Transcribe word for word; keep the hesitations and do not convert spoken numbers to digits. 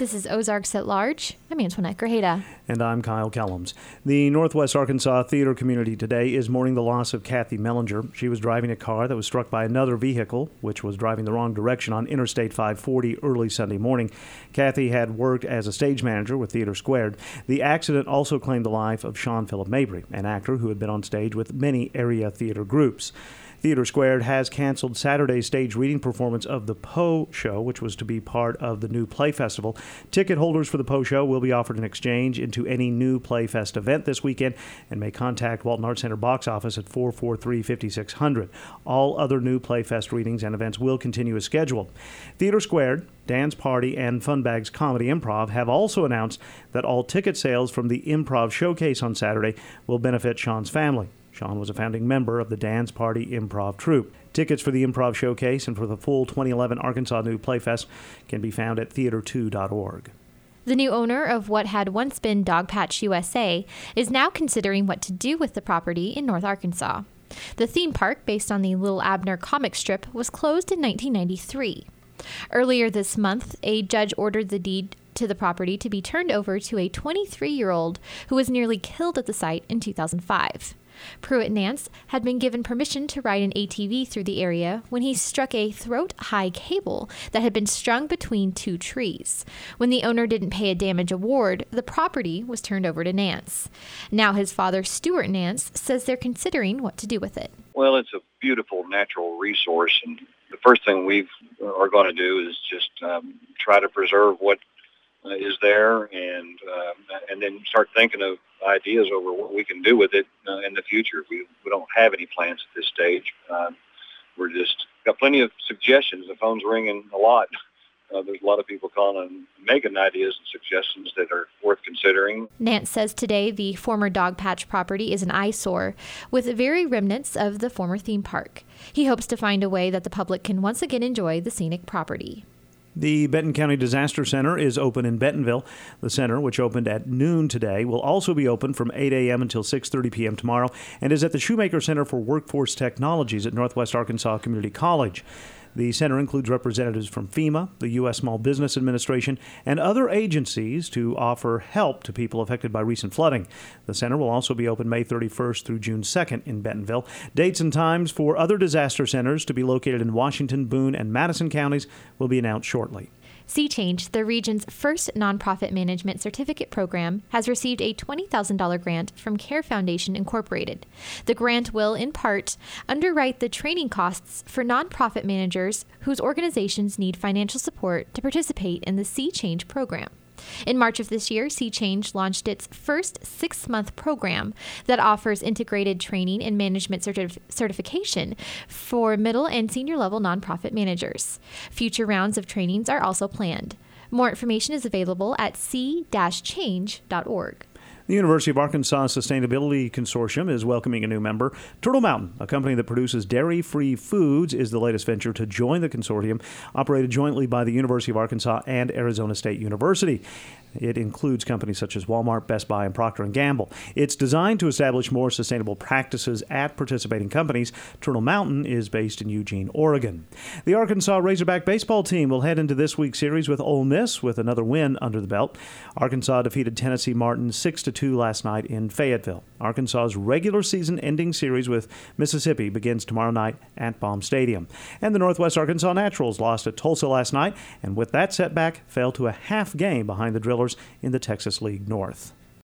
This is Ozarks at Large. I'm Antoinette Grajeda. And I'm Kyle Kellums. The Northwest Arkansas theater community today is mourning the loss of Kathy Mellinger. She was driving a car that was struck by another vehicle, which was driving the wrong direction on Interstate five forty early Sunday morning. Kathy had worked as a stage manager with Theater Squared. The accident also claimed the life of Sean Philip Mabry, an actor who had been on stage with many area theater groups. Theater Squared has canceled Saturday's stage reading performance of the Poe Show, which was to be part of the new Play Festival. Ticket holders for the Poe Show will be offered an exchange into any new Play Fest event this weekend and may contact Walton Arts Center box office at four four three, five six zero zero. All other new Play Fest readings and events will continue as scheduled. Theater Squared, Dance Party, and Funbags Comedy Improv have also announced that all ticket sales from the Improv Showcase on Saturday will benefit Sean's family. Sean was a founding member of the Dance Party Improv Troupe. Tickets for the Improv Showcase and for the full twenty eleven Arkansas New Playfest can be found at theater two dot org. The new owner of what had once been Dogpatch U S A is now considering what to do with the property in North Arkansas. The theme park, based on the Little Abner comic strip, was closed in nineteen ninety-three. Earlier this month, a judge ordered the deed to the property to be turned over to a twenty-three-year-old who was nearly killed at the site in two thousand five. Pruitt Nance had been given permission to ride an A T V through the area when he struck a throat-high cable that had been strung between two trees. When the owner didn't pay a damage award, the property was turned over to Nance. Now his father, Stuart Nance, says they're considering what to do with it. Well, it's a beautiful natural resource, and the first thing we are going to do is just um, try to preserve what uh, is there, and uh, and then start thinking of ideas over what we can do with it uh, in the future. We we don't have any plans at this stage. Um, we're just got plenty of suggestions. The phone's ringing a lot. Uh, there's a lot of people calling and making ideas and suggestions that are worth considering. Nance says today the former Dogpatch property is an eyesore with very remnants of the former theme park. He hopes to find a way that the public can once again enjoy the scenic property. The Benton County Disaster Center is open in Bentonville. The center, which opened at noon today, will also be open from eight a.m. until six thirty p.m. tomorrow and is at the Shoemaker Center for Workforce Technologies at Northwest Arkansas Community College. The center includes representatives from FEMA, the U S Small Business Administration, and other agencies to offer help to people affected by recent flooding. The center will also be open May thirty-first through June second in Bentonville. Dates and times for other disaster centers to be located in Washington, Boone, and Madison counties will be announced shortly. Sea Change, the region's first nonprofit management certificate program, has received a twenty thousand dollars grant from Care Foundation Incorporated. The grant will, in part, underwrite the training costs for nonprofit managers whose organizations need financial support to participate in the Sea Change program. In March of this year, Sea Change launched its first six-month program that offers integrated training and management certif- certification for middle and senior-level nonprofit managers. Future rounds of trainings are also planned. More information is available at sea dash change dot org. The University of Arkansas Sustainability Consortium is welcoming a new member. Turtle Mountain, a company that produces dairy-free foods, is the latest venture to join the consortium, operated jointly by the University of Arkansas and Arizona State University. It includes companies such as Walmart, Best Buy, and Procter and Gamble. It's designed to establish more sustainable practices at participating companies. Turtle Mountain is based in Eugene, Oregon. The Arkansas Razorback baseball team will head into this week's series with Ole Miss with another win under the belt. Arkansas defeated Tennessee Martin six to two last night in Fayetteville. Arkansas's regular season ending series with Mississippi begins tomorrow night at Baum Stadium. And the Northwest Arkansas Naturals lost at Tulsa last night, and with that setback, fell to a half game behind the Drillers in the Texas League North.